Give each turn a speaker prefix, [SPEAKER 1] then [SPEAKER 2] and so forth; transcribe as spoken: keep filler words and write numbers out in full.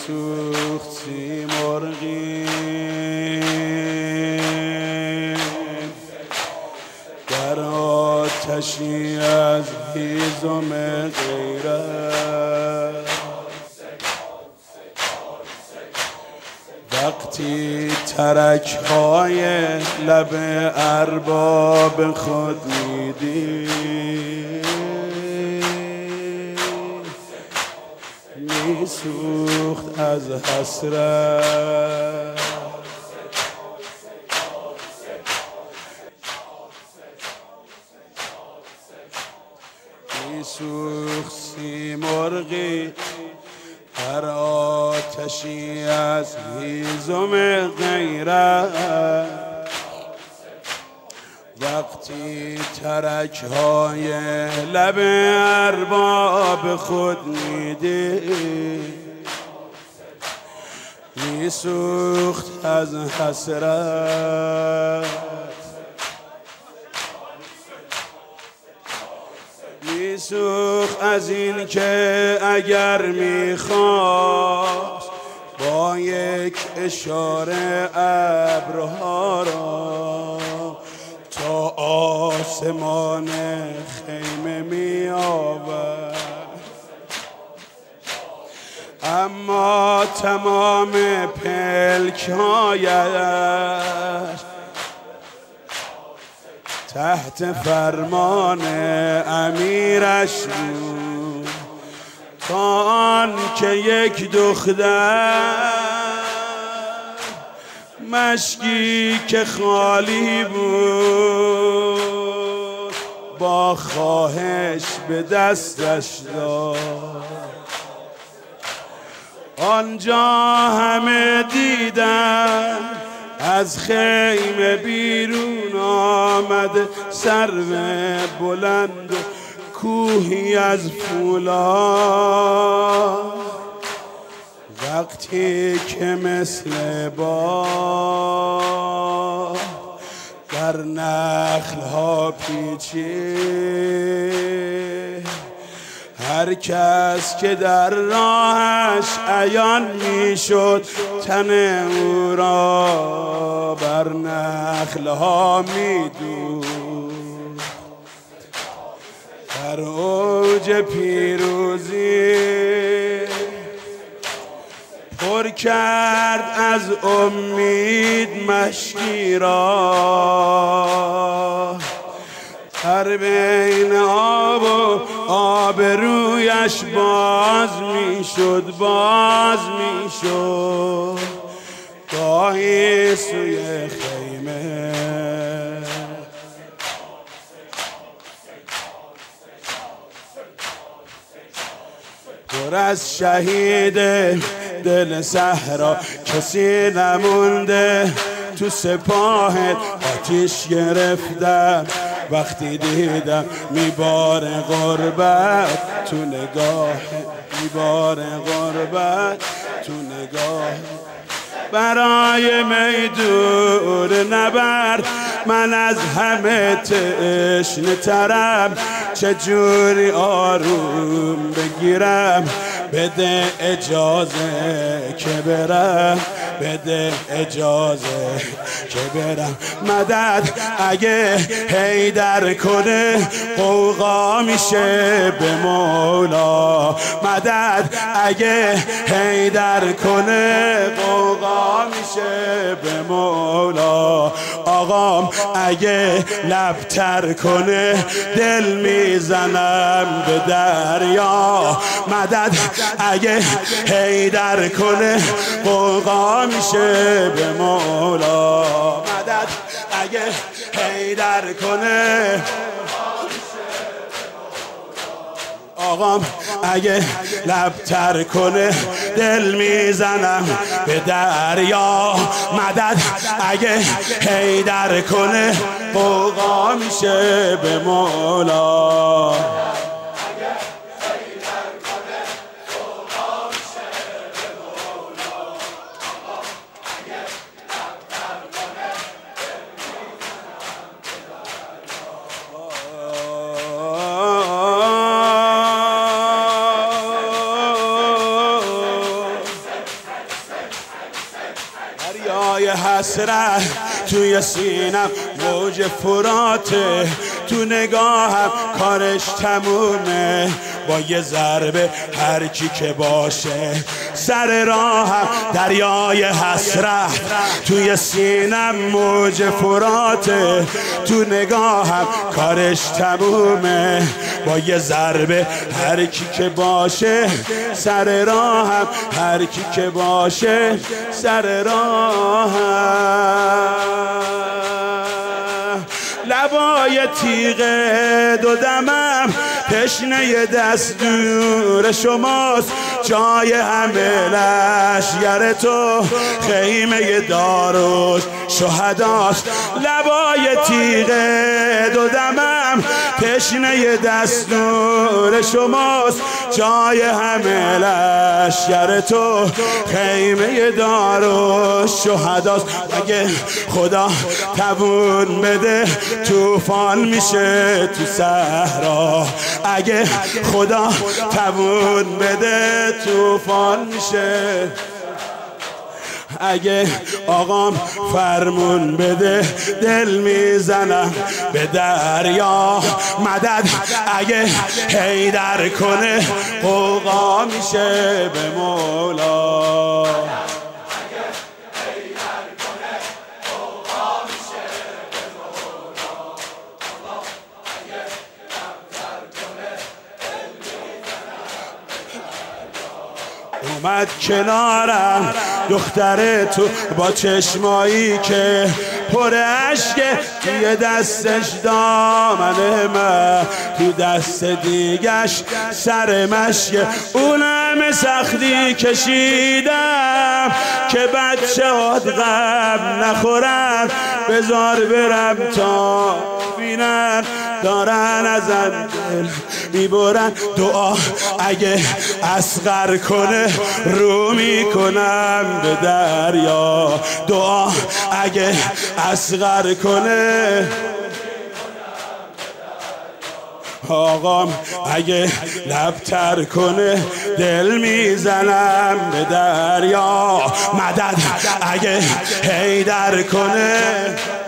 [SPEAKER 1] سوخت سیمرغی در آتشی از هیزم غیرت وقتی ترک های لب ارباب خود میدی میسوخت از حسرت میسوخت سیمرغی در آتشی از هیزم غیرت وقتی ترک های لب ارباب خود میدی میسوخت از حسرت میسوخت از این که اگر میخواست با یک اشاره ابرها را تا آسمان خیمه می آورد اما تمام پلک‌هایش تحت فرمان امیرش بود تا آن که یک دختر مشکی که خالی بود با خواهش به دستش داد آنجا همه دیدن از خیمه بیرون آمده سرو بلند و کوهی از فولاد وقتی که مثل باد در نخل ها پیچید هر کس که در راهش عیان میشد تن او را بر نخل ها میدود در اوج پیروزی پر کرد از امید مشکی را در بین آب و آبرویش باز میشد باز میشد گاهی سوی خیمه پر از شهید دل صحرا کسی نمونده تو سپاهت آتیش گرفتم وقتی دیدم میبار غربت تو نگاه میبار غربت تو نگاه برای میدون نبرد من از همه تشنه ترم چجوری آروم بگیرم بده اجازه که برم بده اجازه که برم مدد اگه حیدر کنه قوقا میشه به مولا مدد اگه حیدر کنه قوقا میشه به مولا آقام اگه لبتر کنه دل میزنم به دریا مدد اگه حیدر کنه قوقا میشه به مولا مدد اگه حیدر کنه آقام اگه لبتر کنه دل میزنم به دریا مدد اگه حیدر کنه قوقا میشه به مولا حسرت توی سینم موج فراته، تو نگاهم کارش تمومه، با یه ضربه هر کی که باشه سر راهم دریای حسرت توی سینم موج فراته، تو نگاهم کارش تمومه، با یه ضربه هر کی که باشه سر راهم، هر کی که باشه سر راهم. لبای تیغ دو دمم تشنه دستور شماست، جای همه لشگر تو خیمه داروش شهداست. لبای تیغ دو دمم تشنه دستور شماست، جای همه لشگر تو خیمه داروش شهداست. اگه خدا توون بده طوفان میشه تو صحرا، اگه خدا توون بده طوفان میشه، اگه آقام فرمون بده دل میزنم به دریا مدد، اگه حیدر کنه قوقا میشه به مولا. اومد کنارم دختر تو با چشمایی که پر عشقه، توی دستش دامن من، تو دست دیگش سر مشکه. اونم سختی کشیدم که بچه هات غم نخورن، بذار برم تا بینن دارن ازم دل میبرن. دعا اگه اصغر کنه رو میکنم به دریا، دعا اگه اصغر کنه. آقام اگه لبتر کنه دل میزنم به دریا مدد، اگه حیدر کنه